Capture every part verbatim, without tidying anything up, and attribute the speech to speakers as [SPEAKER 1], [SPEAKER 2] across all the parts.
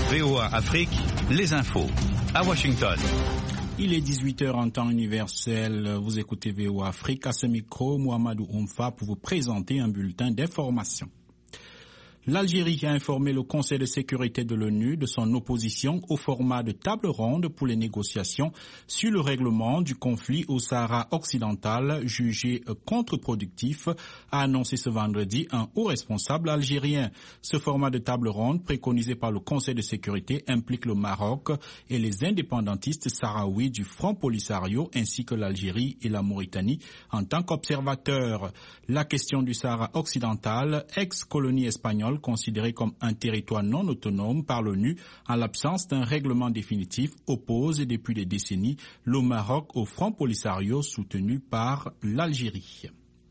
[SPEAKER 1] V O A Afrique, les infos. À Washington.
[SPEAKER 2] Il est dix-huit heures en temps universel. Vous écoutez V O A Afrique. À ce micro, Mohamedou Oumfa pour vous présenter un bulletin d'information. L'Algérie a informé le Conseil de sécurité de l'ONU de son opposition au format de table ronde pour les négociations sur le règlement du conflit au Sahara occidental, jugé contre-productif, a annoncé ce vendredi un haut responsable algérien. Ce format de table ronde préconisé par le Conseil de sécurité implique le Maroc et les indépendantistes sahraouis du Front Polisario ainsi que l'Algérie et la Mauritanie en tant qu'observateurs. La question du Sahara occidental, ex-colonie espagnole, considéré comme un territoire non autonome par l'ONU en l'absence d'un règlement définitif, oppose depuis des décennies le Maroc au Front Polisario soutenu par l'Algérie.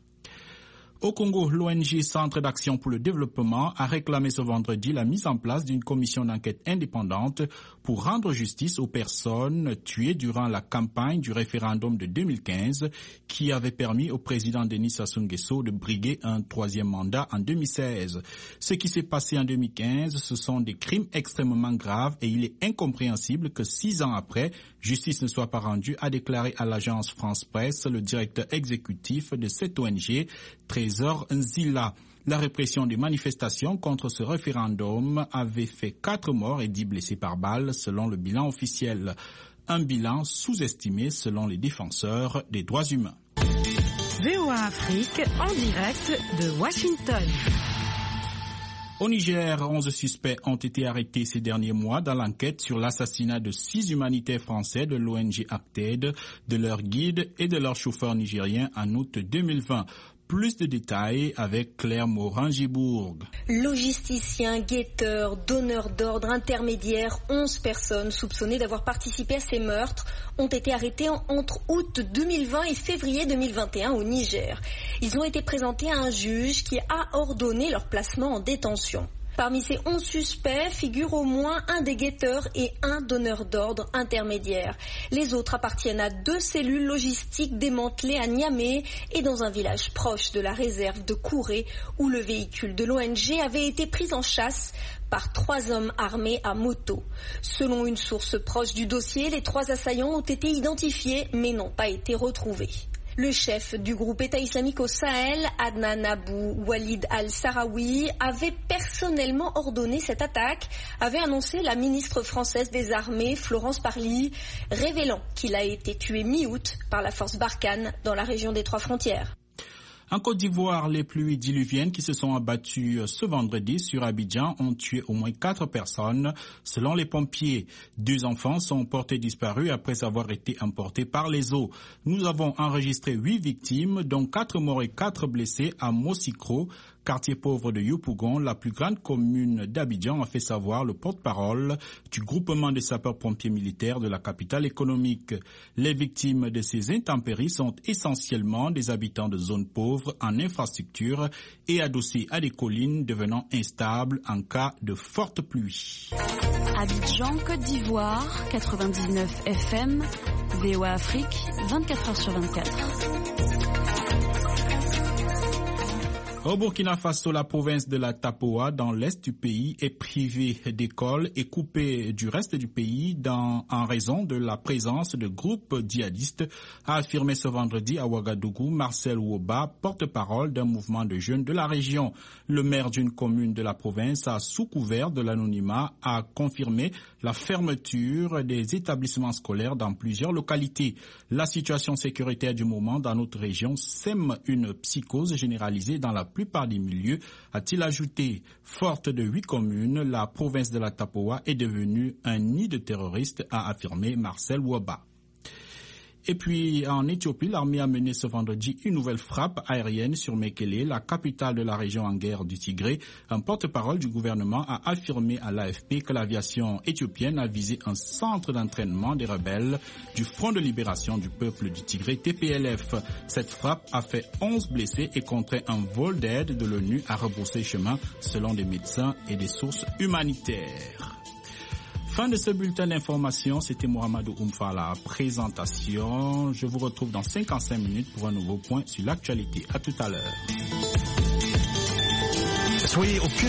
[SPEAKER 2] Au Congo, l'O N G Centre d'action pour le développement a réclamé ce vendredi la mise en place d'une commission d'enquête indépendante pour rendre justice aux personnes tuées durant la campagne du référendum de deux mille quinze qui avait permis au président Denis Sassou Nguesso de briguer un troisième mandat en deux mille seize. Ce qui s'est passé en deux mille quinze, ce sont des crimes extrêmement graves et il est incompréhensible que six ans après, justice ne soit pas rendue, a déclaré à l'agence France Presse le directeur exécutif de cette O N G, Trésor Nzila. La répression des manifestations contre ce référendum avait fait quatre morts et dix blessés par balle selon le bilan officiel. Un bilan sous-estimé selon les défenseurs des droits humains.
[SPEAKER 3] V O A Afrique en direct de Washington.
[SPEAKER 2] Au Niger, onze suspects ont été arrêtés ces derniers mois dans l'enquête sur l'assassinat de six humanitaires français de l'O N G Acted, de leur guide et de leur chauffeur nigérien en août deux mille vingt. Plus de détails avec Claire Morin-Gibourg.
[SPEAKER 4] Logisticiens, guetteurs, donneurs d'ordre, intermédiaires, onze personnes soupçonnées d'avoir participé à ces meurtres ont été arrêtées entre août deux mille vingt et février deux mille vingt et un au Niger. Ils ont été présentés à un juge qui a ordonné leur placement en détention. Parmi ces onze suspects figure au moins un des guetteurs et un donneur d'ordre intermédiaire. Les autres appartiennent à deux cellules logistiques démantelées à Niamey et dans un village proche de la réserve de Kouré où le véhicule de l'O N G avait été pris en chasse par trois hommes armés à moto. Selon une source proche du dossier, les trois assaillants ont été identifiés mais n'ont pas été retrouvés. Le chef du groupe État islamique au Sahel, Adnan Abou Walid al-Sahraoui, avait personnellement ordonné cette attaque, avait annoncé la ministre française des Armées, Florence Parly, révélant qu'il a été tué mi-août par la force Barkhane dans la région des Trois Frontières.
[SPEAKER 2] En Côte d'Ivoire, les pluies diluviennes qui se sont abattues ce vendredi sur Abidjan ont tué au moins quatre personnes. Selon les pompiers, deux enfants sont portés disparus après avoir été emportés par les eaux. Nous avons enregistré huit victimes, dont quatre morts et quatre blessés à Mossikro, quartier pauvre de Yopougon, la plus grande commune d'Abidjan, a fait savoir le porte-parole du groupement des sapeurs-pompiers militaires de la capitale économique. Les victimes de ces intempéries sont essentiellement des habitants de zones pauvres en infrastructure et adossés à des collines devenant instables en cas de forte pluie.
[SPEAKER 5] Abidjan, Côte d'Ivoire, quatre-vingt-dix-neuf F M, V O A Afrique, vingt-quatre heures sur vingt-quatre.
[SPEAKER 2] Au Burkina Faso, la province de la Tapoa, dans l'est du pays, est privée d'écoles et coupée du reste du pays dans, en raison de la présence de groupes djihadistes, a affirmé ce vendredi à Ouagadougou Marcel Woba, porte-parole d'un mouvement de jeunes de la région. Le maire d'une commune de la province, a, sous couvert de l'anonymat, a confirmé la fermeture des établissements scolaires dans plusieurs localités. La situation sécuritaire du moment dans notre région sème une psychose généralisée dans la plupart des milieux, a-t-il ajouté. Forte de huit communes, la province de la Tapoa est devenue un nid de terroristes, a affirmé Marcel Woba. Et puis, en Éthiopie, l'armée a mené ce vendredi une nouvelle frappe aérienne sur Mekele, la capitale de la région en guerre du Tigré. Un porte-parole du gouvernement a affirmé à l'A F P que l'aviation éthiopienne a visé un centre d'entraînement des rebelles du Front de libération du peuple du Tigré, T P L F. Cette frappe a fait onze blessés et contraint un vol d'aide de l'ONU à rebrousser chemin, selon des médecins et des sources humanitaires. Fin de ce bulletin d'information, c'était Mohamedou Oumfa à la présentation. Je vous retrouve dans cinquante-cinq minutes pour un nouveau point sur l'actualité. À tout à l'heure.
[SPEAKER 1] Soyez au cœur